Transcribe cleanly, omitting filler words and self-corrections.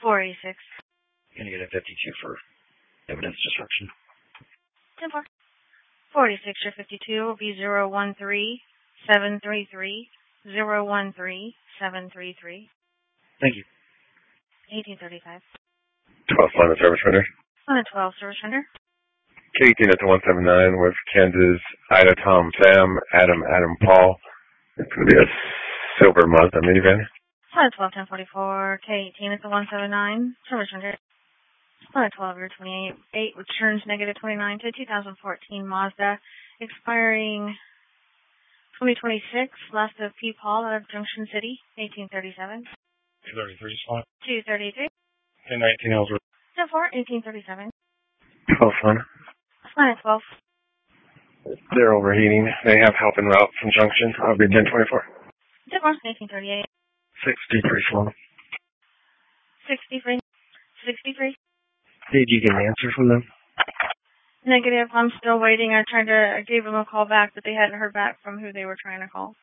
486. Gonna get a 52 for evidence destruction. 10-4. 486 or 52 will be 013-733. 013-733. Thank you. 1835. 12th line of service render. On a 12 service render. K18 at the 179 with Kansas, Ida, Tom, Sam, Adam, Paul. It's going to be a silver Mazda minivan. On a 12-1044. K18 at the 179. Service render. On a 12 or 28 returns negative 29 to 2014 Mazda. Expiring 2026. Last of P. Paul out of Junction City. 1837. 233 slot. 233. 1019 Ellsworth. 10-4. 1837. 12th line. On a 12. They're overheating. They have help en route from Junction. I'll be 1024. 10-4. 1838. 63 slow. 63. 63. Did you get an answer from them? Negative. I'm still waiting. I gave them a call back, but they hadn't heard back from who they were trying to call.